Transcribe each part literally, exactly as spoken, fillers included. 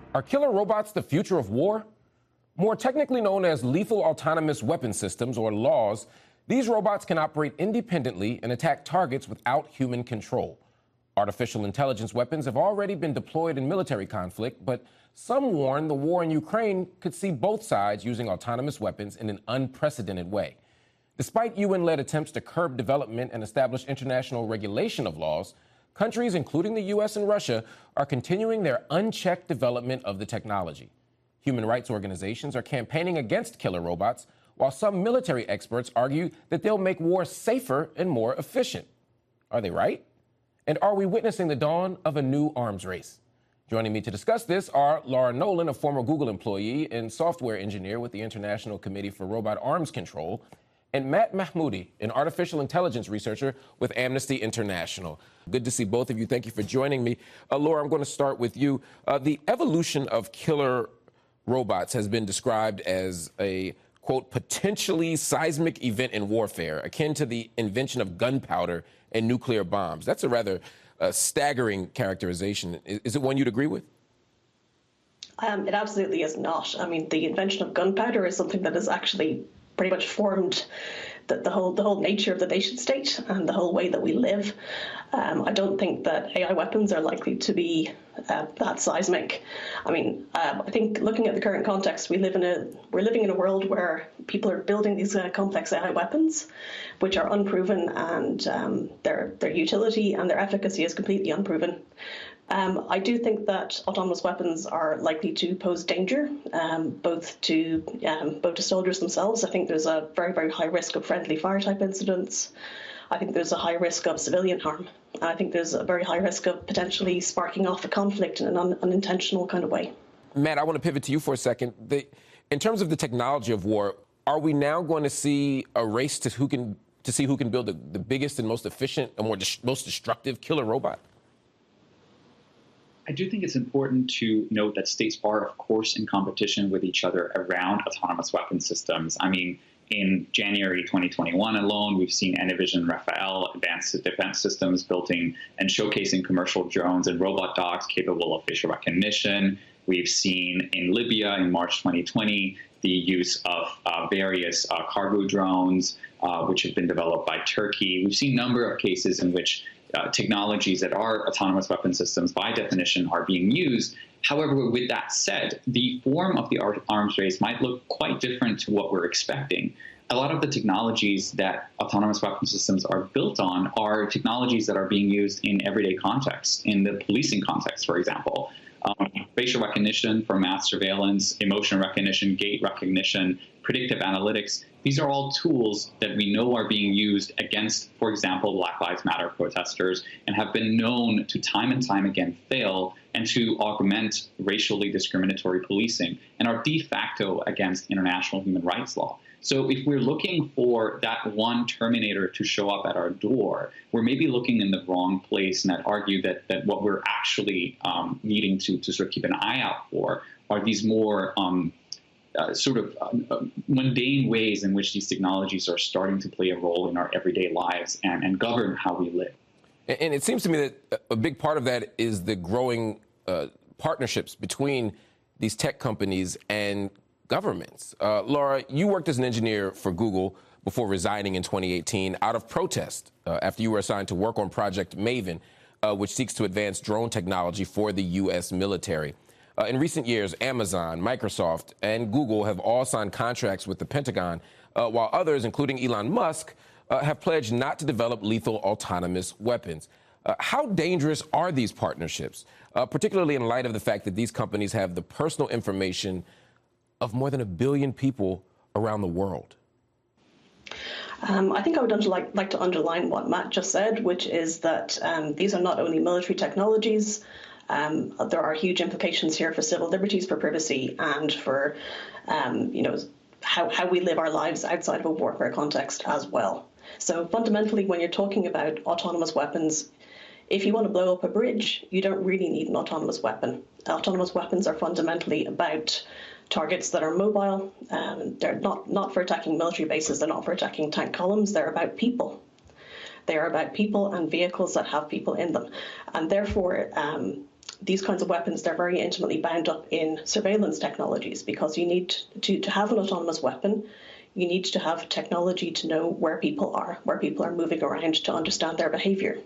Are killer robots the future of war? More technically known as lethal autonomous weapon systems, or LAWS, these robots can operate independently and attack targets without human control. Artificial intelligence weapons have already been deployed in military conflict, but some warn the war in Ukraine could see both sides using autonomous weapons in an unprecedented way. Despite U N-led attempts to curb development and establish international regulation of LAWS, countries, including the U S and Russia, are continuing their unchecked development of the technology. Human rights organizations are campaigning against killer robots, while some military experts argue that they'll make war safer and more efficient. Are they right? And are we witnessing the dawn of a new arms race? Joining me to discuss this are Laura Nolan, a former Google employee and software engineer with the International Committee for Robot Arms Control, and Matt Mahmoudi, an artificial intelligence researcher with Amnesty International. Good to see both of you. Thank you for joining me. Uh, Laura, I'm going to start with you. Uh, the evolution of killer robots has been described as a, quote, potentially seismic event in warfare, akin to the invention of gunpowder and nuclear bombs. That's a rather uh, staggering characterization. Is, is it one you'd agree with? Um, it absolutely is not. I mean, the invention of gunpowder is something that is actually pretty much formed the, the whole the whole nature of the nation state and the whole way that we live. Um, I don't think that A I weapons are likely to be uh, that seismic. I mean, uh, I think looking at the current context, we live in a we're living in a world where people are building these uh, complex A I weapons, which are unproven, and um, their their utility and their efficacy is completely unproven. Um, I do think that autonomous weapons are likely to pose danger, um, both to um, both to soldiers themselves. I think there's a very, very high risk of friendly fire type incidents. I think there's a high risk of civilian harm. And I think there's a very high risk of potentially sparking off a conflict in an un- unintentional kind of way. Matt, I want to pivot to you for a second. The, in terms of the technology of war, are we now going to see a race to who can to see who can build the, the biggest and most efficient and more dis- most destructive killer robot? I do think it's important to note that states are, of course, in competition with each other around autonomous weapon systems. I mean, in January twenty twenty-one alone, we've seen Anavision Rafael advanced defense systems building and showcasing commercial drones and robot dogs capable of facial recognition. We've seen in Libya in March twenty twenty the use of uh, various uh, cargo drones, uh, which have been developed by Turkey. We've seen a number of cases in which Uh, technologies that are autonomous weapon systems, by definition, are being used. However, with that said, the form of the arms race might look quite different to what we're expecting. A lot of the technologies that autonomous weapon systems are built on are technologies that are being used in everyday contexts, in the policing context, for example. Um, facial recognition for mass surveillance, emotion recognition, gait recognition, predictive analytics. These are all tools that we know are being used against, for example, Black Lives Matter protesters, and have been known to time and time again fail and to augment racially discriminatory policing and are de facto against international human rights law. So if we're looking for that one Terminator to show up at our door, we're maybe looking in the wrong place, and I'd argue that, that what we're actually um, needing to, to sort of keep an eye out for are these more um, Uh, sort of uh, mundane ways in which these technologies are starting to play a role in our everyday lives and, and govern how we live. And it seems to me that a big part of that is the growing uh, partnerships between these tech companies and governments. Uh, Laura, you worked as an engineer for Google before resigning in twenty eighteen out of protest uh, after you were assigned to work on Project Maven, uh, which seeks to advance drone technology for the U S military. Uh, in recent years, Amazon, Microsoft, and Google have all signed contracts with the Pentagon, uh, while others, including Elon Musk, uh, have pledged not to develop lethal autonomous weapons. Uh, how dangerous are these partnerships, uh, particularly in light of the fact that these companies have the personal information of more than a billion people around the world? Um, I think I would like, like to underline what Matt just said, which is that um, these are not only military technologies. Um, there are huge implications here for civil liberties, for privacy, and for um, you know how, how we live our lives outside of a warfare context as well. So fundamentally, when you're talking about autonomous weapons, if you want to blow up a bridge, you don't really need an autonomous weapon. Autonomous weapons are fundamentally about targets that are mobile. Um, they're not, not for attacking military bases. They're not for attacking tank columns. They're about people. They are about people and vehicles that have people in them. And therefore, um, these kinds of weapons, they're very intimately bound up in surveillance technologies, because you need to, to have an autonomous weapon, you need to have technology to know where people are, where people are moving around, to understand their behavior.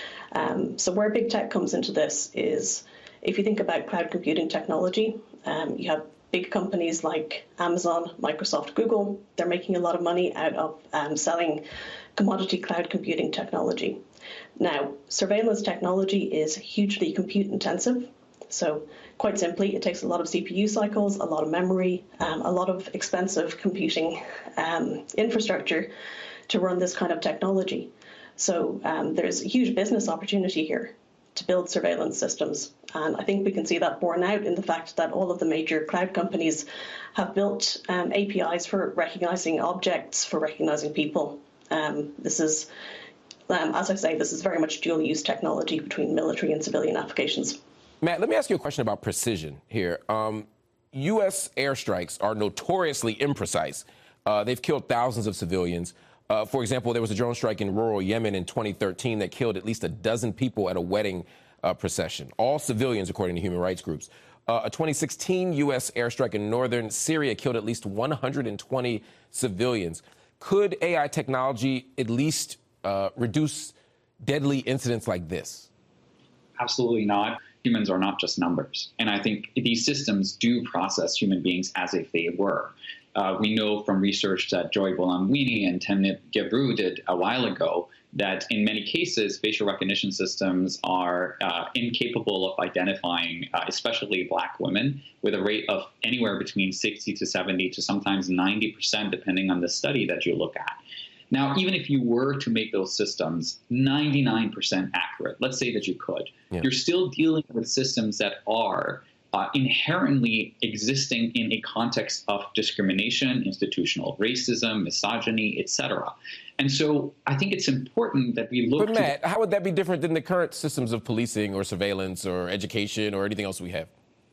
Um, so where big tech comes into this is, if you think about cloud computing technology, um, you have big companies like Amazon, Microsoft, Google. They're making a lot of money out of um, selling commodity cloud computing technology. Now, surveillance technology is hugely compute intensive. So quite simply, it takes a lot of C P U cycles, a lot of memory, um, a lot of expensive computing um, infrastructure to run this kind of technology. So um, there's a huge business opportunity here to build surveillance systems. And I think we can see that borne out in the fact that all of the major cloud companies have built um, A P Is for recognizing objects, for recognizing people. Um, this is, um, as I say, this is very much dual-use technology between military and civilian applications. Matt, let me ask you a question about precision here. Um, U S airstrikes are notoriously imprecise. Uh, they've killed thousands of civilians. Uh, for example, there was a drone strike in rural Yemen in twenty thirteen that killed at least a dozen people at a wedding uh, procession, all civilians, according to human rights groups. Uh, a twenty sixteen U S airstrike in northern Syria killed at least one hundred twenty civilians. Could A I technology at least uh, reduce deadly incidents like this? Absolutely not. Humans are not just numbers. And I think these systems do process human beings as if they were. Uh, we know from research that Joy Buolamwini and Temnit Gebru did a while ago that in many cases, facial recognition systems are uh, incapable of identifying, uh, especially Black women, with a rate of anywhere between sixty to seventy to sometimes ninety percent, depending on the study that you look at. Now, even if you were to make those systems ninety-nine percent accurate, let's say that you could, yeah. you're still dealing with systems that are uh, inherently existing in a context of discrimination, institutional racism, misogyny, et cetera. And so I think it's important that we look But Matt, to how would that be different than the current systems of policing or surveillance or education or anything else we have?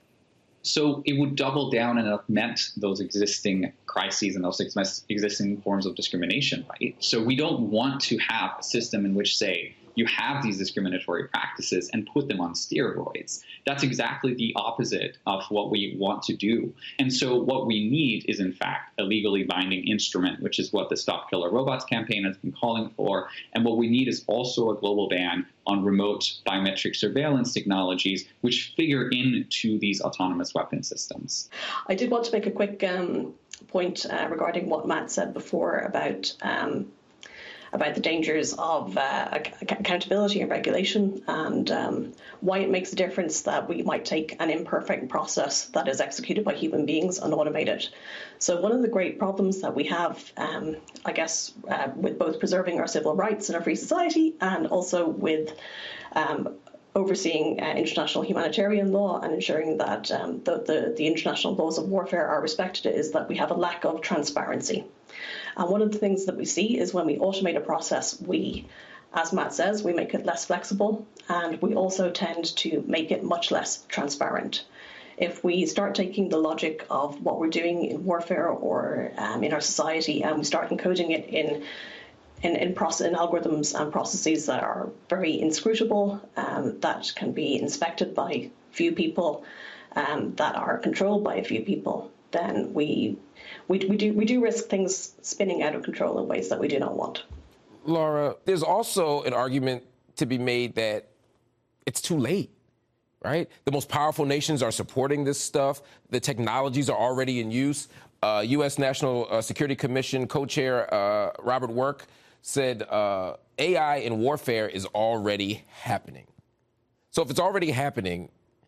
So it would double down and augment those existing crises and those existing forms of discrimination, right? So we don't want to have a system in which, say, you have these discriminatory practices and put them on steroids. That's exactly the opposite of what we want to do. And so what we need is, in fact, a legally binding instrument, which is what the Stop Killer Robots campaign has been calling for. And what we need is also a global ban on remote biometric surveillance technologies, which figure into these autonomous weapon systems. I did want to make a quick um, point uh, regarding what Matt said before about um, about the dangers of uh, accountability and regulation, and um, why it makes a difference that we might take an imperfect process that is executed by human beings and automate it. So one of the great problems that we have, um, I guess, uh, with both preserving our civil rights in a free society and also with um, overseeing uh, international humanitarian law and ensuring that um, the, the, the international laws of warfare are respected, is that we have a lack of transparency. And one of the things that we see is when we automate a process, we, as Matt says, we make it less flexible, and we also tend to make it much less transparent. If we start taking the logic of what we're doing in warfare or um, in our society, and we start encoding it in in, in, process, in algorithms and processes that are very inscrutable, um, that can be inspected by few people, um, that are controlled by a few people, then we We, we do we do risk things spinning out of control in ways that we do not want. Laura, there's also an argument to be made that it's too late, right? The most powerful nations are supporting this stuff. The technologies are already in use. Uh, U S National uh, Security Commission co-chair uh, Robert Work said uh, A I in warfare is already happening. So if it's already happening,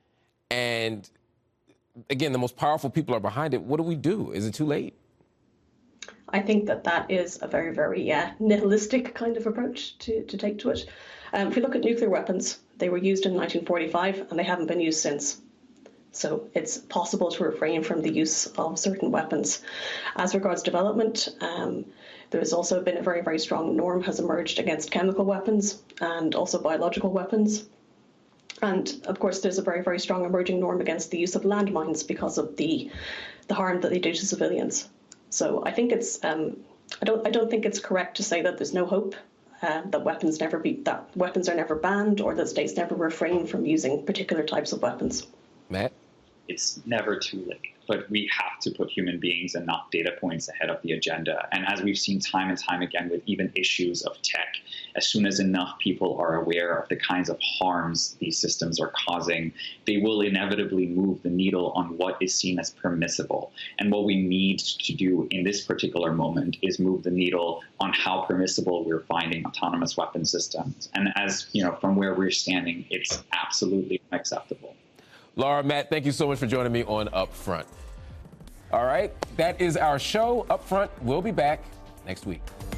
and again, the most powerful people are behind it, what do we do? Is it too late? I think that that is a very, very uh, nihilistic kind of approach to, to take to it. Um, if you look at nuclear weapons, they were used in nineteen forty-five and they haven't been used since. So it's possible to refrain from the use of certain weapons. As regards development, um, there has also been a very, very strong norm has emerged against chemical weapons and also biological weapons. And of course, there's a very, very strong emerging norm against the use of landmines because of the the harm that they do to civilians. So I think it's um, I don't I don't think it's correct to say that there's no hope. um, that weapons never be that weapons are never banned, or that states never refrain from using particular types of weapons. Matt? It's never too late, but we have to put human beings and not data points ahead of the agenda. And as we've seen time and time again with even issues of tech, as soon as enough people are aware of the kinds of harms these systems are causing, they will inevitably move the needle on what is seen as permissible. And what we need to do in this particular moment is move the needle on how permissible we're finding autonomous weapon systems. And as you know, from where we're standing, it's absolutely unacceptable. Lara, Matt, thank you so much for joining me on Upfront. All right, that is our show. Upfront, we'll be back next week.